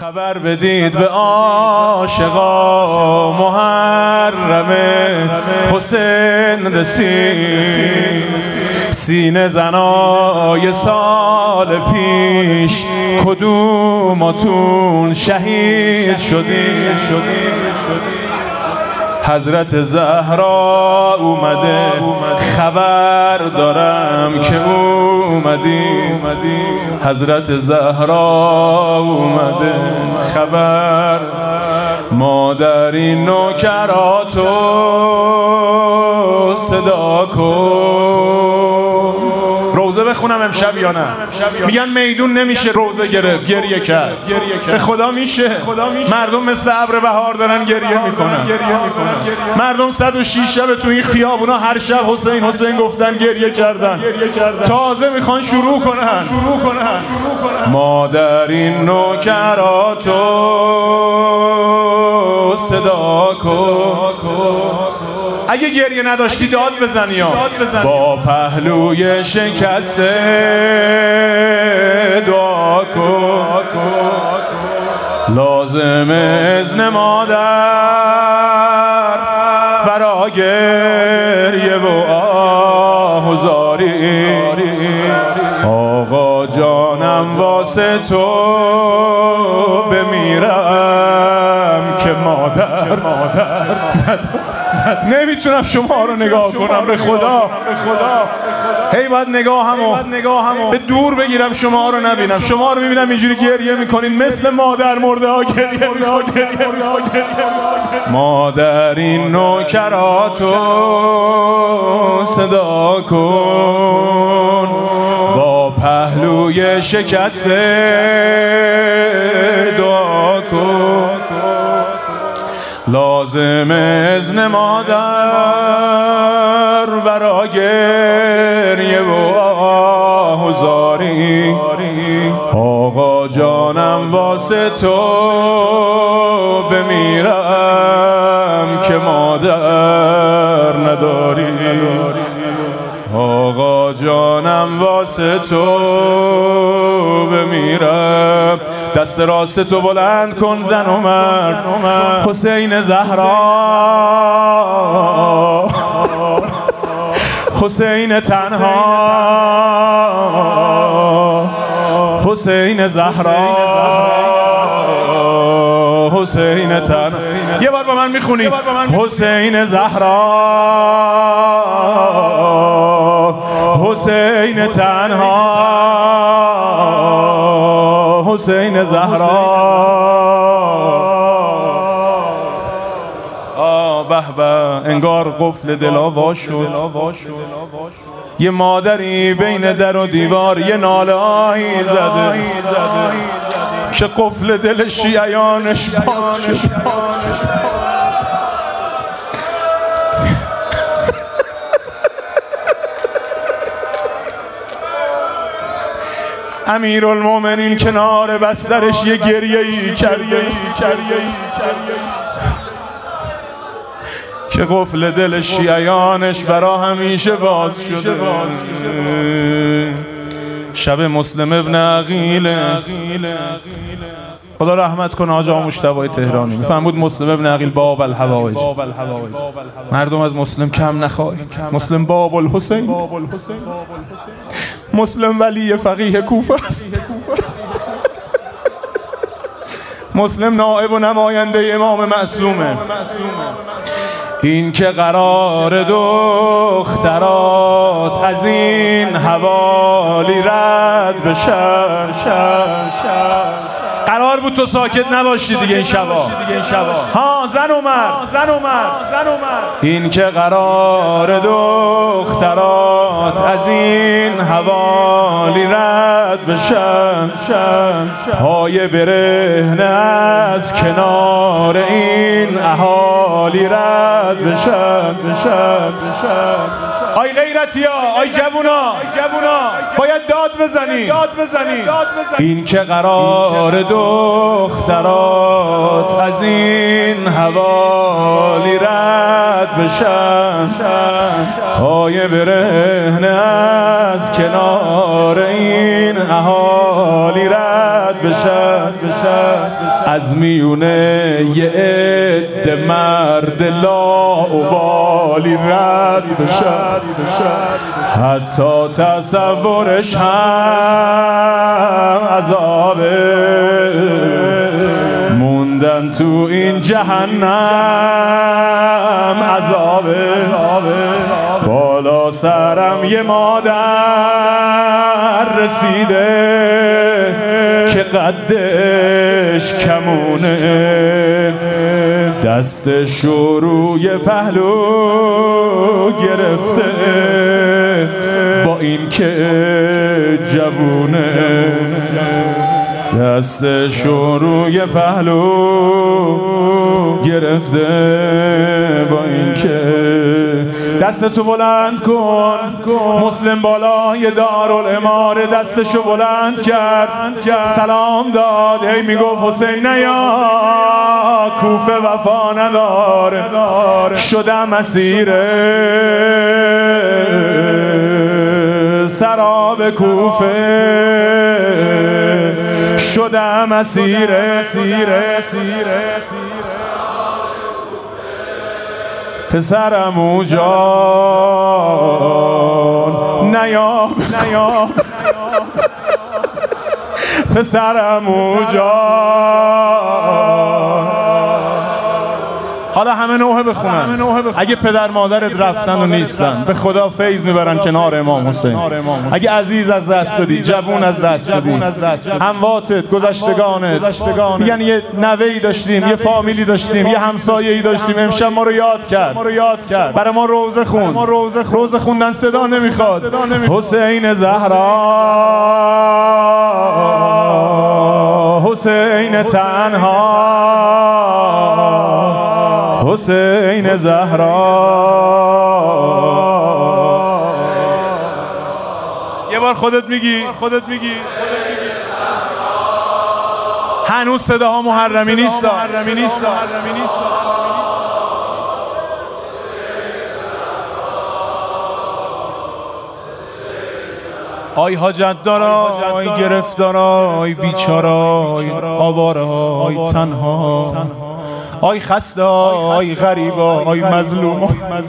خبر بدید به عاشقا محرم حسین رسید. سینه زنای سال پیش کدوماتون شهید شدید؟ حضرت زهرا اومده، خبر دارم که اومدی. حضرت زهرا اومده، خبر مادری نوکراتو صدا کن. روزه بخونم امشب یا نه؟ میگن میدون نمیشه روزه گرفت، گریه کرد. به خدا میشه. مردم مثل ابر بهار دارن گریه میکنن. مردم 106 شب تو این خیابونا هر شب حسین حسین گفتن، گریه کردن. تازه میخوان شروع کنن. مادری نوکراتو صدا کن. اگه گریه نداشتی داد بزنی ها. با پهلوی شکسته دعا کن. لازم اذن مادر برا گریه و آه و زاری. آقا جانم واسه تو بمیرم که مادر نمیتونم شما رو نگاه کنم. به خدا هی باید نگاهمو به دور بگیرم، شما رو نبینم. شما رو میبینم اینجوری گریه میکنین مثل مادر مرده ها گریه. مادری نوکراتو صدا کن. با پهلوی شکسته دعا کن. لازم اذن مادر برا گریه و آه و زاری. آقا جانم واسه تو بمیرم که مادر نداری. آقا جانم واسه تو بمیرم. دست راست تو بلند کن زن و مرد. حسین زهرا، حسین تنها، حسین زهرا، حسین تنها. یه بار با من میخونی. حسین زهرا، حسین تنها، حسین زهرا. به به، انگار قفل دلا وا شد. یه مادری بین در و دیوار یه ناله آهی زده که قفل دل شیعیانش باز شد. امیرالمومنین کنار بسترش یه گریه‌ای کرده که قفل دل شیعیانش برا همیشه باز شده. شب مسلم ابن عقیل، خدا رحمت کنه آقا مجتبی تهرانی، میفهم بود مسلم ابن عقیل باب الحوائج. مردم از مسلم کم نخواهید. مسلم باب الحسین، مسلم ولی فقیه کوفه است. مسلم نائب و نماینده امام معصومه. این که قرار دخترات از این حوالی رد بشن. قرار بود تو ساکت نباشی دیگه این شبا. ها زن و مرد. این که قرار دخترات از این حوالی رد بشن. پای برهنه از کنار این اهالی رد بشن. آی غیرتی ها، آی جوونا، باید داد بزنی. این که قرار دخترات از این حوالی رد بشن. پای برهنه از کنار این اهالی رد بشن. از میونه یه عده مرد لاابالی رد بشن، حتی تصورش هم عذابه. موندن تو این جهنم عذابه. بالا سرم یه مادر رسیده که قدش کمونه، دستش روی پهلو گرفته با این که جوونه، دستش روی پهلو گرفته با این که. دستتو بلند کن. مسلم بالای دارالاماره دستشو بلند کرد، سلام داد، هی میگفت حسین نیا، کوفه وفا نداره، شدم اسیر سراب کوفه، شدم اسیر پسرمو جان نیا پسرمو جان. حالا همه نوحه بخونن. اگه پدر مادرت رفتن و نیستن، به خدا فیض میبرن کنار امام حسین. اگه عزیز از دست دادی، جوون از دست دادی، همواتت، گذشتگانت میگن یه نوهی داشتیم، یه فامیلی داشتیم، یه همسایه‌ای داشتیم، امشب ما رو یاد کرد، برای ما روزه خون. روزه خوندن صدا نمیخواد. حسین زهرا، حسین تنها، حسین زهرا. یه بار خودت میگی. هنوز صداها محرمی نیست. آی حاجت دارا، آی گرفتارا، آی بیچارا، آی آوارا، آی تنها، آی خسته، آی غریبا، آی مظلوم،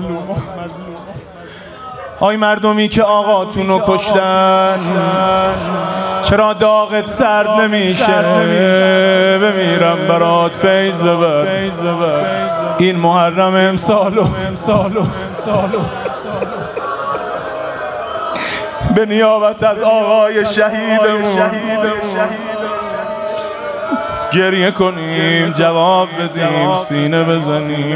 آی مردمی که آقاتونو کشتن، چرا داغت سرد نمیشه؟ بمیرم برات فیض ببر. این محرم امسالو به نیابت از آقای شهیدمون گریه کنیم، جواب بدیم، سینه بزنیم.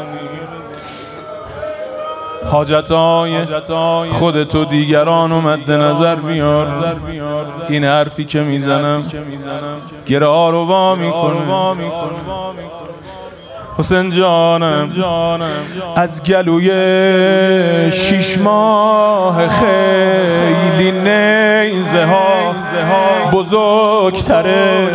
حاجتای خودتو دیگران رو مد نظر بیار. این حرفی که میزنم گره آروا میکنه. حسین جانم از گلوی 6 ماه خیلی نیزه ها بزرگتره،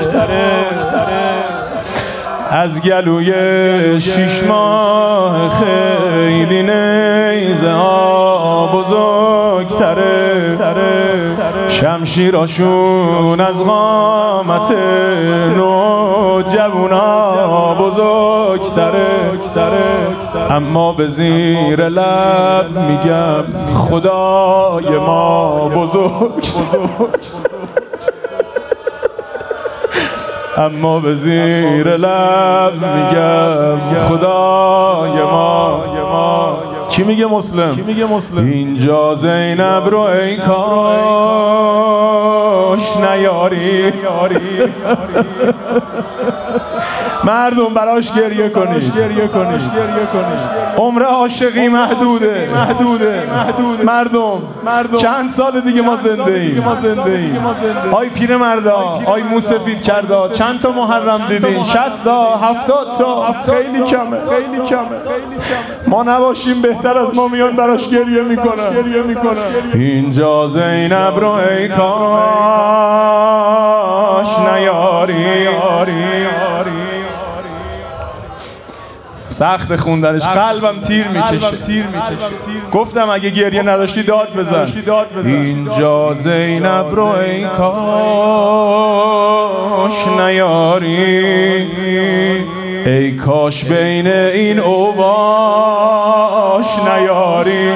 از گلوی 6 ماه خیلی نیزه ها بزرگتره، شمشیراشون از قامت نوجوانا بزرگتره، اما به زیر لب میگم خدای ما بزرگ، اما به زیر لب میگم خدای ما. چی میگه مسلم؟ اینجا زینب رو ای کاش نیاری، مردم براش گریه کنی. عمر عاشقی محدوده. مردم چند سال دیگه ما زنده ایم. آی پیر مردا، آی موسفید کردا، چند تا محرم دیدین؟ 60 تا 70 تا، خیلی کمه. ما نباشیم بهتر از ما میان براش گریه میکنن. اینجا زینب رو ای کاش نیاری. سخت خوندنش، قلبم تیر میکشه. گفتم اگه گریه نداشتی داد بزن. اینجا زینب رو ای کاش نیاری، ای کاش بین این اوباش نیاری،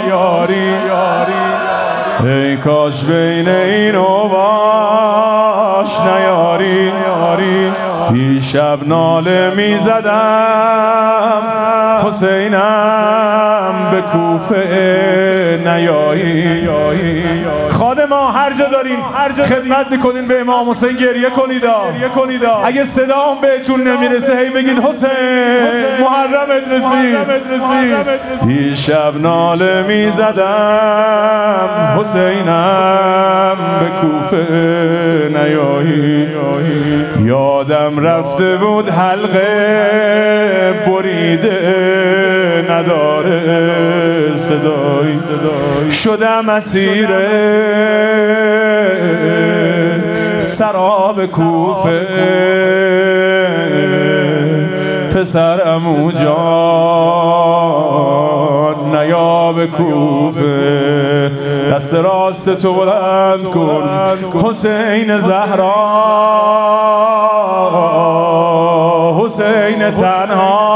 ای کاش بین این اوباش نیاری. دیشب ناله می زدم حسینم به کوفه نیایی. خانم ها هر جا دارین خدمت میکنین به امام حسین گریه کنید. اگه صدام بهتون نمیرسه هی بگید حسین محرمت رسید. دیشب ناله می زدم حسینم به کوفه نیایی. یادم رفته بود حلقه بریده نداره صدایی، شدم اسیر سراب کوفه. پسر عمو جان نیا به کوفه، دست راست تو بلند کن حسین زهرا، حسین تنها